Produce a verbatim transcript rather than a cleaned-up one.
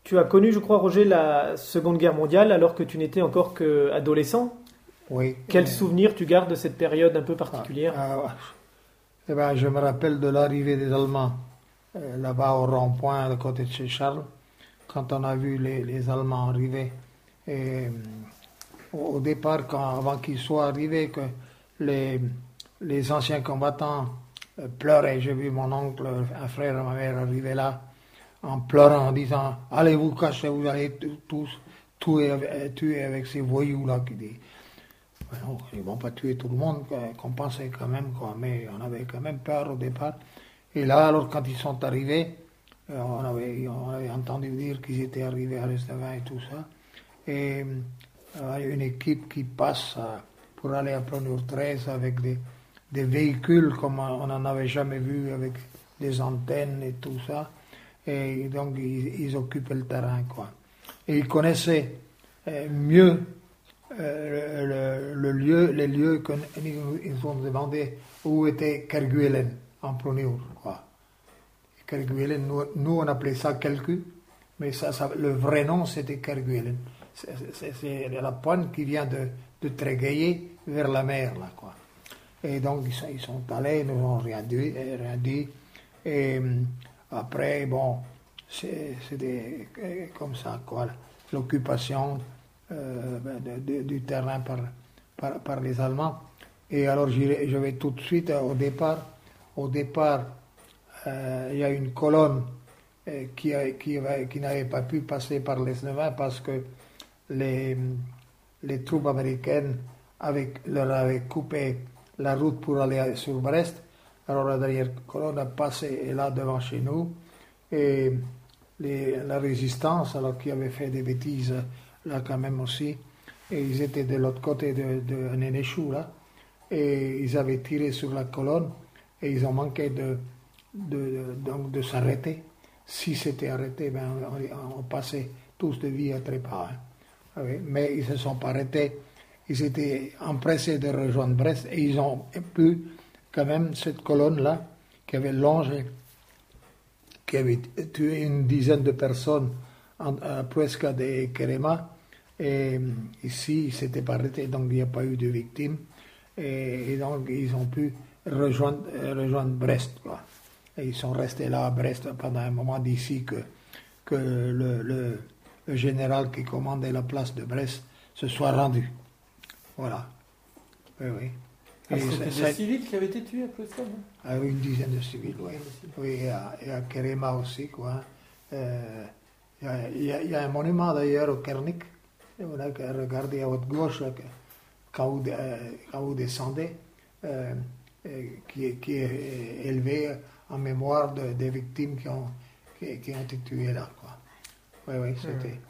Tu as connu, je crois, Roger, la Seconde Guerre mondiale alors que tu n'étais encore qu'adolescent. Oui. Quel euh, souvenir tu gardes de cette période un peu ah, particulière? ah, eh ben, je me rappelle de l'arrivée des Allemands euh, là-bas au rond-point à côté de chez Charles, quand on a vu les, les Allemands arriver. Et, euh, au, au départ, quand, avant qu'ils soient arrivés, que les, les anciens combattants euh, pleuraient. J'ai vu mon oncle, un frère de ma mère arriver là en pleurant, en disant allez vous cacher, vous allez t- tous tuer, avec- tuer avec ces voyous-là. Qui dit, ben non, ils vont pas tuer tout le monde, quoi, qu'on pensait quand même, quoi, mais on avait quand même peur au départ. Et là, alors, quand ils sont arrivés, euh, on avait, on avait entendu dire qu'ils étaient arrivés à Restevin et tout ça. Et euh, une équipe qui passe euh, pour aller à Planure treize avec des, des véhicules comme on n'en avait jamais vu, avec des antennes et tout ça. Et donc, ils, ils occupaient le terrain, quoi. Et ils connaissaient euh, mieux euh, le, le lieu, les lieux qu'ils nous ont demandé où était Kerguelen, en Planure, quoi. Kerguelen, nous, nous, on appelait ça Kelku, mais ça, ça, le vrai nom c'était Kerguelen. C'est, c'est, c'est la pointe qui vient de, de Tréguier vers la mer, là, quoi. Et donc, ils sont, ils sont allés, ils nous ont rien dit. Rien dit et hum, après, bon, c'est, c'était euh, comme ça, quoi. L'occupation euh, de- de- du terrain par, par, par les Allemands. Et alors, j'y- je vais tout de suite euh, au départ. Au départ, euh, il y a une colonne euh, qui, a- qui, va- qui n'avait pas pu passer par les Snevins parce que les, les troupes américaines avaient, leur avaient coupé la route pour aller sur Brest. Alors la dernière colonne a passé là devant chez nous. Et les- la résistance, alors qui avait fait des bêtises là quand même aussi, et ils étaient de l'autre côté de, de Nénéchou là, et ils avaient tiré sur la colonne, et ils ont manqué de, de, de- donc de s'arrêter. Si c'était arrêté, ben, on, on passait tous de vie à trépas. Hein. Ah oui, mais ils ne se sont pas arrêtés. Ils étaient empressés de rejoindre Brest et ils ont pu, quand même, cette colonne-là, qui avait longé, qui avait tué une dizaine de personnes en, à Puesca de Querema. Et ici, ils ne s'étaient pas arrêtés, donc il n'y a pas eu de victimes. Et, et donc, ils ont pu rejoindre, rejoindre Brest, quoi. Et ils sont restés là à Brest pendant un moment d'ici que, que le, le, le général qui commandait la place de Brest se soit rendu. Voilà. Oui, oui. Ah, Et c'était ça- des civils qui avaient été tués après ça, non? ah, une dizaine de civils, oui. Une dizaine de civils. Oui, et à, et à Kerema aussi, quoi. Euh, Il y, a- il y a- il y a un monument d'ailleurs au Kernik. On a regardé à votre gauche là, que- quand vous, euh, quand vous descendez, euh, euh, qui, est, qui est élevé en mémoire de- des victimes qui ont, qui, qui ont été tuées là, quoi. Oui, oui, c'était.